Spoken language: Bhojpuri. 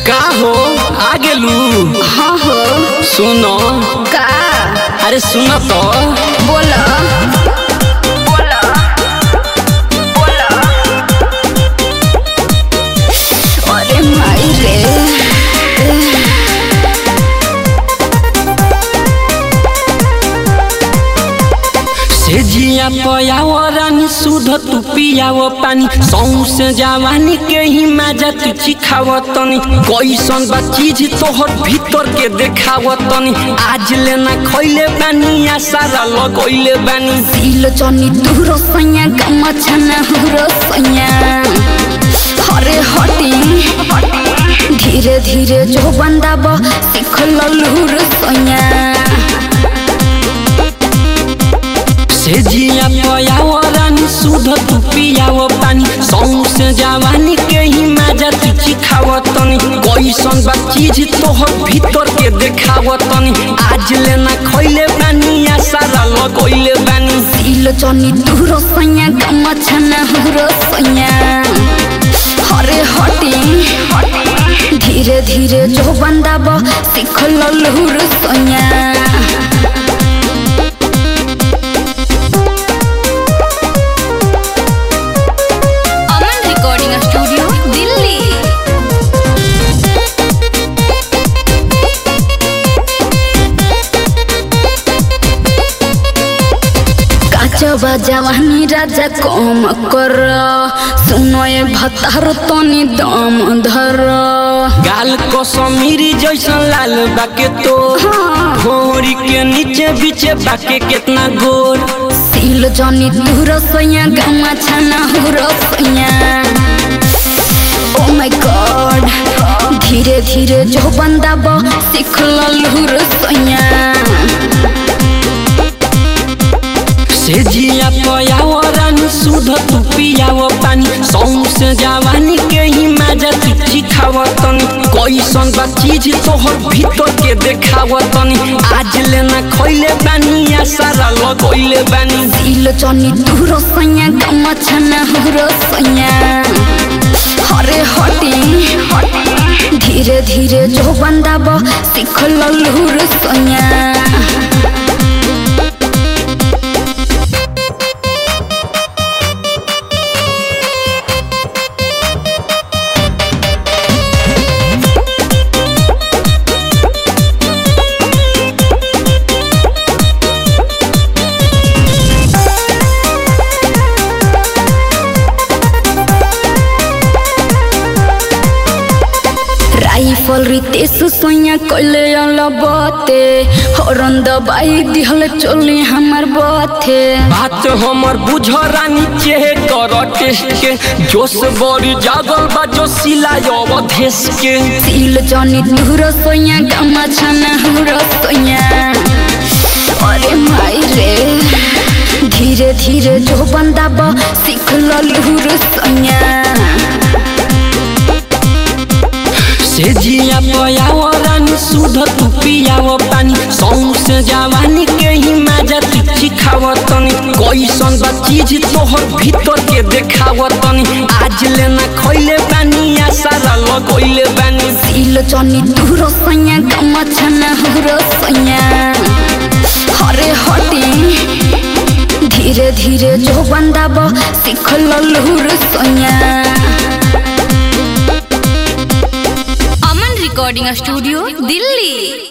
का हो आ गेलू? हाँ हो। सुनो का? अरे सुनो तो बोला बोला बोला। अरे माई रे से जिया पयाव रानी सुध तू पियाव पानी सौसे जवानी के ही मजा तू चिखाव तनी कैसन बा चीज तोहर भीतर के देखाव तनी आज लेना खइले बानी आ सारा लगइले बानी दिल चनी दूर सैया गम छना हुरो सैया हरे हटी धीरे धीरे जो बंदाब सीख लूर सैया से जिया पयाव रानी सुध तू पियाव पानी सौसे जवानी के ही मजा तू चिखाव तनी कैसन बा चीज तोहर भीतर के देखाव तनी आज लेना खइले बानी आ सारा लगइले बानी दिल चनी दूर सैया गम छना हुरो सैया हरे हटी धीरे धीरे जो बंदाब सीख लूर सैया। जवा जवानी राजा कम कर सुनो ये भतार तनी दम धर गाल को समीरी जैसन लाल बाके तो भोरी के नीचे बीचे बाके कितना गोर सील जनी दूर सैया गमा छना हुरो सैया ओ माय गॉड धीरे धीरे जो बंदाब सीख लूर सैया से जिया पयाव रानी सुध तू पियाव पानी सौसे जवानी के ही मजा तू चिखाव तनी कैसन बा चीज तोहर भीतर के देखाव तनी आज लेना खइले बानी आ सारा लगइले बानी दिल चनी दूर सैया गम छना हुरो सैया हरे हटी धीरे धीरे जो बंदाब सीख लूर सैया। राइफल रितेश सोया कइले अलबते हरन दबाई दिहल चली हमर बथे बात हमर बुझ रानी चेहे कर टेस्ट के जोश बड़ी जागल बा जो सिलाय अवधेश के दिल जनी दूर सोया गमा छना हुरो सोया अरे माई रे धीरे धीरे जो बंदाब सीख लूर सोया से जिया पयाव रानी सुध तू पियाव पानी सौसे जवानी के ही मजा तू चिखाव तनी कैसन बा चीज तोहर भीतर के देखाव तनी आज लेना खइले बानी आ सारा लगइले बानी दिल चनी दूर सैया गम छना हुरो सैया हरे हटी धीरे धीरे जो बंदाब सीख लूर सैया। Recording studio Delhi.